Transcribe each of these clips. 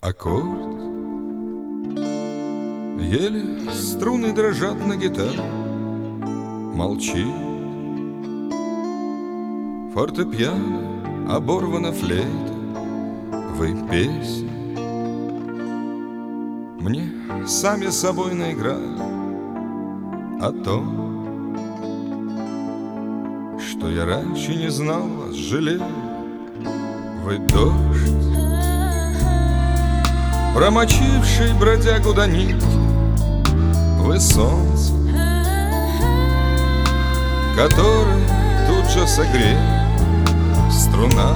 Аккорд. Еле струны дрожат на гитаре. Молчит фортепиано, оборвана флейта. Вы песни мне сами собой наиграли о том, что я раньше не знал вас, жалею. Вы дождь, промочивший бродягу до нитки. Вы солнце, которое тут же согреет струна.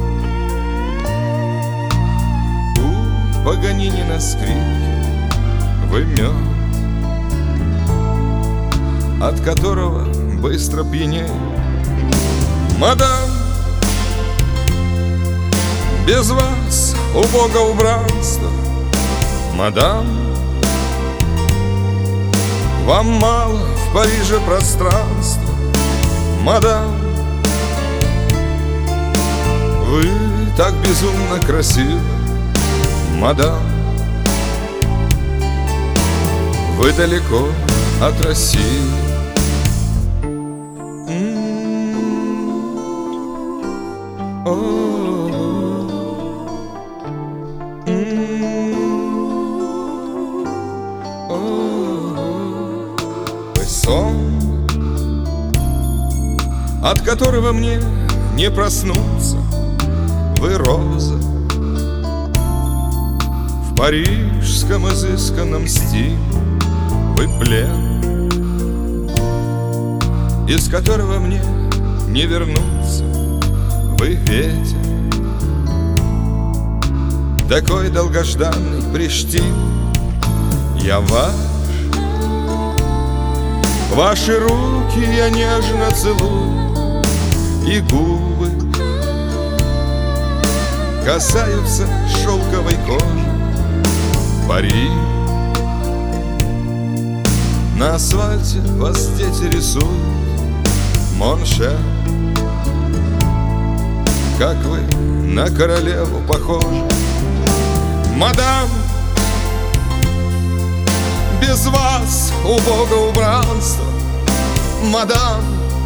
У Паганини на скрипке вы мед, от которого быстро пьянеет. Мадам, без вас убого убранства. Мадам, вам мало в Париже пространства. Мадам, вы так безумно красивы. Мадам, вы далеко от России. Вы сон, от которого мне не проснуться. Вы роза в парижском изысканном стиле. Вы плен, из которого мне не вернуться. Вы ветер, такой долгожданный Приштин. Я ваш, ваши руки я нежно целую, и губы касаются шелковой кожи. Пари, на асфальте вас дети рисуют. Моншер, как вы на королеву похожи. Мадам, без вас убого убранства. Мадам,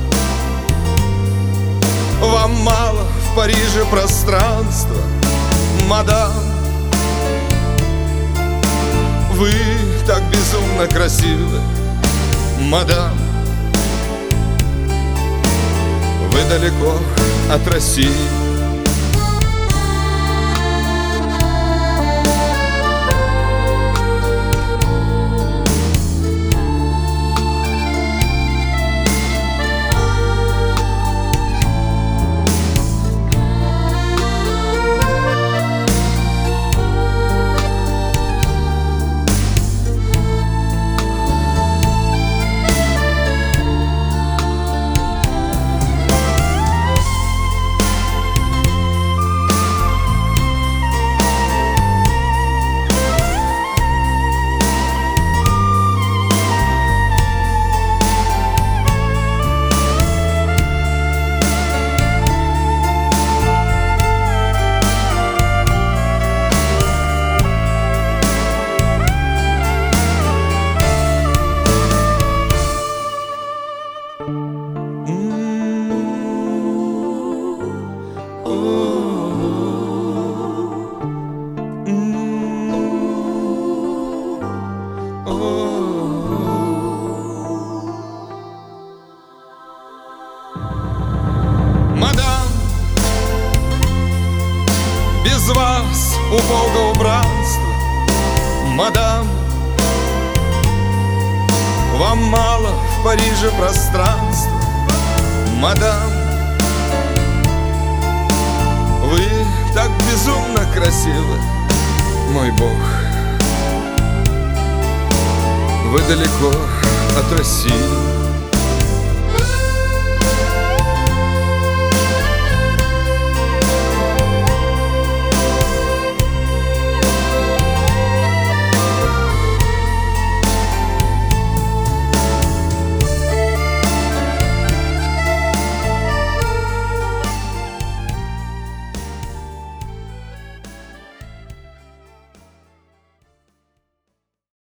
вам мало в Париже пространства. Мадам, вы так безумно красивы. Мадам, вы далеко от России. Мадам, без вас убого убранства. Мадам, вам мало в Париже пространства. Мадам, вы так безумно красивы. Мой Бог, вы далеко от России.